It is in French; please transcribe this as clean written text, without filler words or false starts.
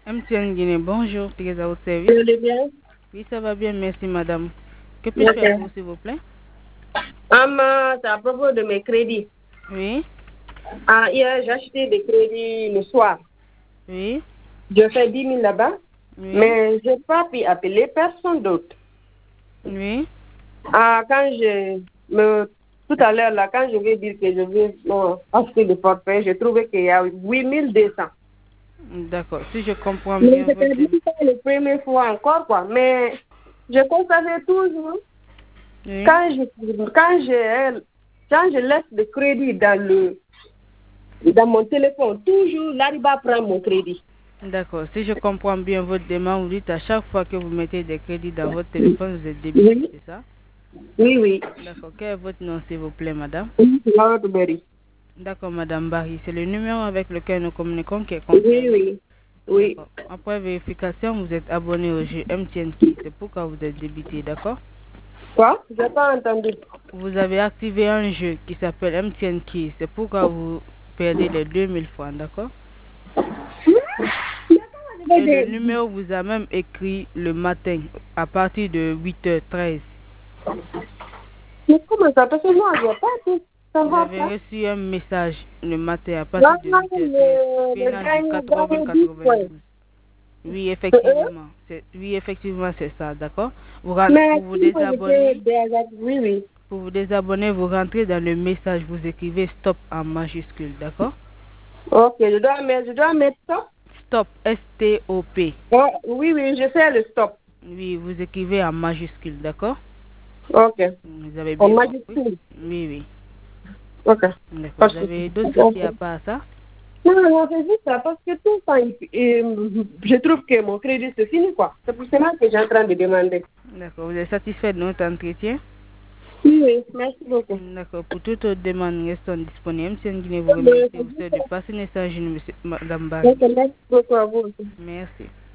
MTN Guinée, bonjour, Thérèse à votre service. Vous allez bien? Oui, ça va bien, merci madame. Que puis-je faire pour vous, s'il vous plaît? C'est à propos de mes crédits. Oui, Hier, j'ai acheté des crédits le soir. oui, Je fais 10 000 là-bas, oui, mais je n'ai pas pu appeler personne d'autre. oui. Tout à l'heure, là, quand je vais dire que je vais acheter le forfait, j'ai trouvé qu'il y a 8 200. D'accord, si je comprends Mais bien c'était votre... même pas la première fois encore, quoi. Mais je constatais toujours, Oui, quand je laisse le crédit dans mon téléphone, toujours, l'Ariba prend mon crédit. d'accord, si je comprends bien votre demande, vous dites à chaque fois que vous mettez des crédits dans votre téléphone, vous êtes débité, Oui, c'est ça? oui, oui. D'accord, quel est votre nom, s'il vous plaît, madame? Lord Berry. D'accord, madame Barry, c'est le numéro avec lequel nous communiquons qui est Oui, concerné. oui. Oui. D'accord. Après vérification, vous êtes abonné au jeu MTN Key. C'est pourquoi vous êtes débité, d'accord? Quoi? Je n'ai pas entendu. Vous avez activé un jeu qui s'appelle MTN Key. C'est pourquoi vous perdez les 2000 francs, d'accord? Et le numéro vous a même écrit le matin à partir de 8h13. Mais comment ça? Parce que moi, je n'ai pas tout. Ça Vous va avez pas. reçu un message le matin à Là, partir de là, 8h13. Finance du dernier 10 points. 80-92. Oui, effectivement. Oui, effectivement, c'est ça, d'accord? Mais Pour vous si moi, je peux désabonner, oui, oui. vous rentrez dans le message, vous écrivez stop en majuscule, d'accord? Ok, je dois mettre stop. Stop, S-T-O-P. Oh, oui, oui, je fais le stop. Oui, vous écrivez en majuscule, d'accord? Ok. Vous avez En bien compris? majuscule. Oui, oui. Ok. D'accord. Pas Vous de souci. avez d'autres soucis à Ok. part ça? Non, non, c'est juste ça, parce que tout le temps, je trouve que mon crédit se finit, quoi. C'est pour cela que j'ai en train de demander. D'accord. Vous êtes satisfait de notre entretien? Oui, oui, merci beaucoup. D'accord. Pour toute autre demande, restons disponibles. Si vous Guinée vous remercie, vous souhaite de passer un message, Madame Barry. Ok, merci beaucoup à vous aussi. Merci.